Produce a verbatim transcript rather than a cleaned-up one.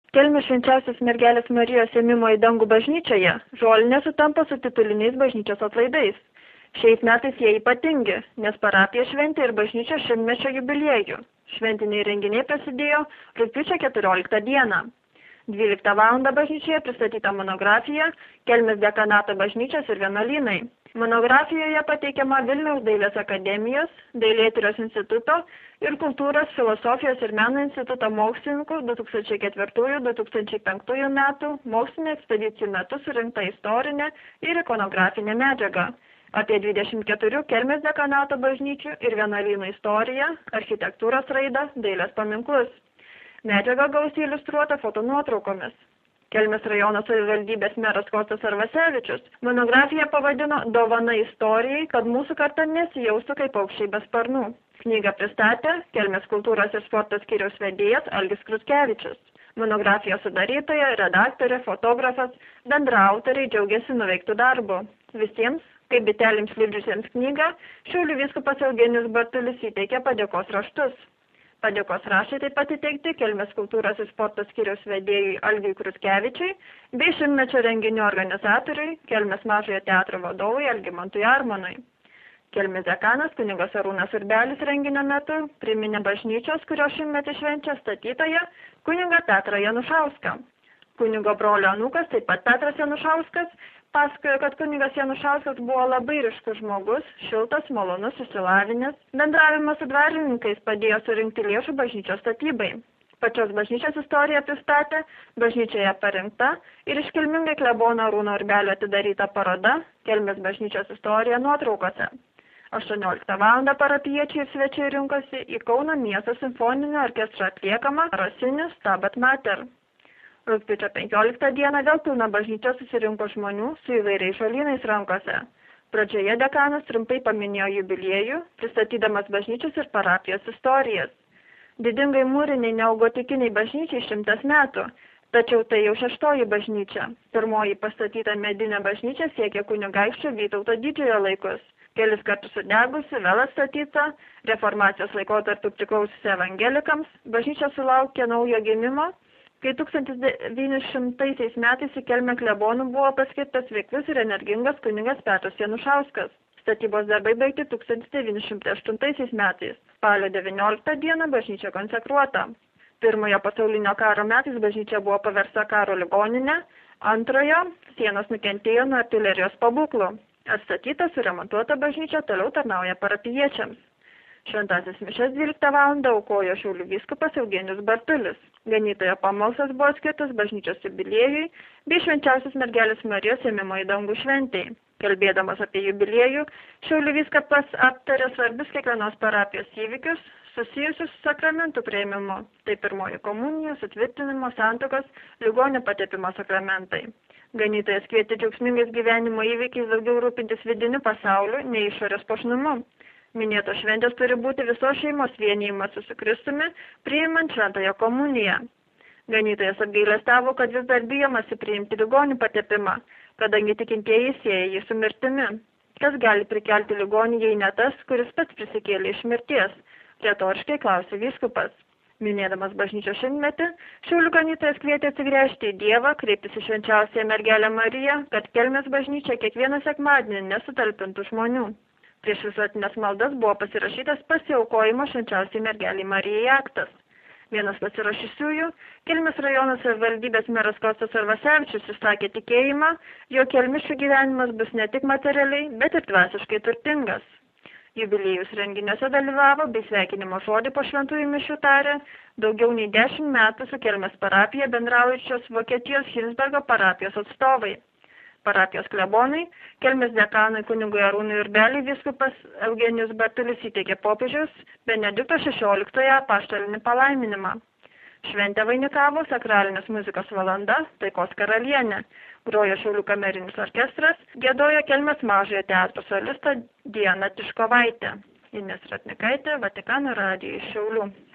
Kelmės švenčiausios mergelės Marijos ėmimo į dangų bažnyčioje žolinė sutampa su tituliniais bažnyčios atlaidais. Šiais metais jie ypatingi, nes parapija šventė ir bažnyčios šimtmečio jubiliejų. Šventiniai renginiai prasidėjo rugpjūčio keturioliktą dieną. dvyliktą valandą bažnyčioje pristatyta monografija Kelmės dekanato bažnyčios ir vienuolynai. Monografijoje pateikiama Vilniaus dailės akademijos, Dailėtyros instituto ir Kultūros, filosofijos ir meno instituto mokslininkų du tūkstančiai ketvirtųjų - du tūkstančiai penktųjų metų mokslinė ekspedicijų metu surinkta istorinė ir ikonografinė medžiaga apie dvidešimt keturių Kelmės dekanato bažnyčių ir vienuolynų istoriją, architektūros raidą, dailės paminklus. Medžiaga gausiai iliustruota fotonuotraukomis. Kelmės rajono savivaldybės meras Kostas Arvasevičius monografiją pavadino Dovana istorijai, kad mūsų karta nesijaustų kaip paukščiai be sparnų. Knygą pristatė Kelmės kultūros ir sporto skyriaus vedėjas Algis Krutkevičius. Monografijos sudarytoja, redaktorė, fotografas, bendraautoriai džiaugiasi nuveiktų darbu. Visiems, kaip bitelėms lipdžiusiems knygą, Šiaulių vyskupas Eugenijus Bartulis įteikė padėkos raštus. Padėkos raštai taip pat įteikti Kelmės kultūros ir sporto skyriaus vedėjui Algiui Krutkevičiui bei šimtmečio renginių organizatoriui Kelmės mažojo teatro vadovui Algimantui Armonui. Kelmės dekanas kunigas Arūnas Urbelis renginio metu priminė bažnyčios, kurios šimtmetį švenčia statytoją kunigą Petrą Janušauską. Kunigo brolio anūkas, taip pat Petras Janušauskas, pasakojo, kad kunigas Janušauskas buvo labai ryškus žmogus, šiltas, malonus, išsilavinęs. Bendravimas su dvarininkais padėjo surinkti lėšų bažnyčios statybai. Pačios bažnyčios istoriją pristatė bažnyčioje parinkta ir iškilmingai klebono Arūno Urbelio atidaryta paroda Kelmės bažnyčios istorija nuotraukose. aštuonioliktą valandą parapiečiai ir svečiai rinkosi į Kauno miesto simfoninio orkestro atliekamą Rosinis Stabat Mater. Rugpjūčio penkioliktą dieną vėl pilna bažnyčia susirinko žmonių su įvairiais žolynais rankose. Pradžioje dekanas trumpai paminėjo jubiliejų, pristatydamas bažnyčios ir parapijos istorijas. Didingai mūriniai neogotikiniai bažnyčiai šimtas metų, tačiau tai jau šeštoji bažnyčia. Pirmoji pastatyta medinė bažnyčia siekia kunigaikščio Vytauto didžiojo laikus. Kelis kartus sudegusi, vėl atstatyta, reformacijos laikotarpiu priklausiusi evangelikams, bažnyčia sulaukė naujo gimimo, kai tūkstantis devyni šimtaisiais metais į Kelmę klebonų buvo paskirtas veiklus ir energingas kunigas Petras Janušauskas. Statybos darbai baigti tūkstantis devyni šimtai aštuntaisiais metais. Spalio devynioliktą dieną bažnyčia konsekruota. Pirmojo pasaulinio karo metais bažnyčia buvo paversta karo ligoninė, antrojo sienos nukentėjo nuo artilerijos pabūklų. Atstatyta, suremontuota bažnyčia toliau tarnauja parapijiečiams. Šventasis mišias dvyliktą valandą aukojo Šiaulių vyskupas Eugenijus Bartulis. Ganytojo pamalsas buvo skirtas bažnyčios jubiliejui bei švenčiausios mergelės Marijos ėmimo į dangų šventei. Kalbėdamas apie jubiliejų, Šiaulių vyskupas aptarė svarbius kiekvienos parapijos įvykius susijusius su sakramentų priėmimu. Tai pirmoji komunija, sutvirtinimo, santuokos, ligonio patepimo sakramentai. Ganytojas kvietė džiaugsmingais gyvenimo įvykiais daugiau rūpintis vidiniu pasauliu, nei išorės puošnumu. Minėtos šventės turi būti visos šeimos vienijimas su Kristumi, priimant šventąją komuniją. Ganytojas apgailestavo, kad vis dar bijomasi priimti ligonių patepimą, kadangi tikintieji sieja jį su mirtimi. Kas gali prikelti ligonį, jei ne tas, kuris pats prisikėlė iš mirties? Retoriškai klausė vyskupas. Minėdamas bažnyčios šimtmetį, Šiaulių ganytojas kvietė atsigręžti į Dievą, kreiptis į švenčiausiąją mergelę Mariją, kad Kelmės bažnyčia kiekvieną sekmadienį nesutalpintų žmonių. Prieš visuotinės maldas buvo pasirašytas pasiaukojimo švenčiausiai mergeliai Marijai aktas. Vienas pasirašysiųjų, Kelmės rajono savivaldybės meras Kostas Arvasevičius išsakė tikėjimą, jog kelmiškių gyvenimas bus ne tik materialiai, bet ir dvasiškai turtingas. Jubiliejus renginiuose dalyvavo bei sveikinimo žodį po šventųjų mišių tarė daugiau nei dešimt metų su Kelmės parapija bendraujančios Vokietijos Hinsbergo parapijos atstovai. Parapijos klebonai, Kelmės dekanui kunigui Arūnui Urbeliui vyskupas Eugenijus Bartulis įteikė popiežiaus Benedikto šešioliktojo apaštalinį palaiminimą. Šventę vainikavo sakralinės muzikos valanda Taikos karalienė, grojo Šiaulių kamerinis orkestras, giedojo Kelmės mažojo teatro solista Diana Tiškovaitė. Inės Ratnikaitė, Vatikano radijo iš Šiaulių.